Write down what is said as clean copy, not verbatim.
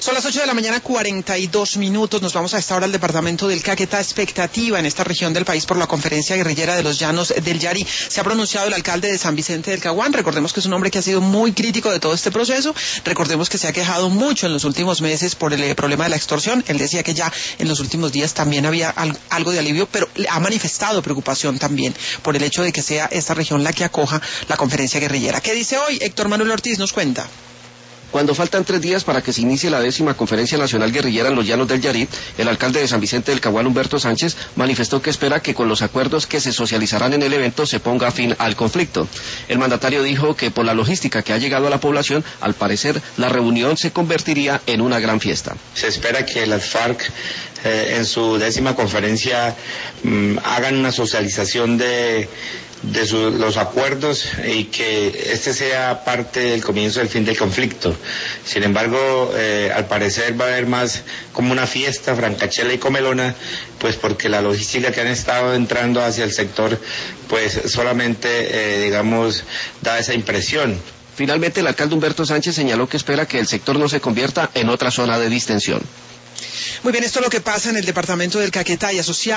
Son las 8 de la mañana, 42 minutos. Nos vamos a esta hora al departamento del Caquetá. Expectativa en esta región del país por la conferencia guerrillera de los Llanos del Yari. Se ha pronunciado el alcalde de San Vicente del Caguán. Recordemos que es un hombre que ha sido muy crítico de todo este proceso. Recordemos que se ha quejado mucho en los últimos meses por el problema de la extorsión. Él decía que ya en los últimos días también había algo de alivio, pero ha manifestado preocupación también por el hecho de que sea esta región la que acoja la conferencia guerrillera. ¿Qué dice hoy? Héctor Manuel Ortiz nos cuenta. Cuando faltan 3 días para que se inicie la 10ª Conferencia Nacional Guerrillera en los Llanos del Yari, el alcalde de San Vicente del Caguán, Humberto Sánchez, manifestó que espera que con los acuerdos que se socializarán en el evento se ponga fin al conflicto. El mandatario dijo que por la logística que ha llegado a la población, al parecer la reunión se convertiría en una gran fiesta. Se espera que las FARC en su 10ª conferencia hagan una socialización de los acuerdos y que este sea parte del comienzo del fin del conflicto. Sin embargo, al parecer va a haber más como una fiesta francachela y comelona, pues porque la logística que han estado entrando hacia el sector, pues solamente, da esa impresión. Finalmente, el alcalde Humberto Sánchez señaló que espera que el sector no se convierta en otra zona de distensión. Muy bien, esto es lo que pasa en el departamento del Caquetá y asociado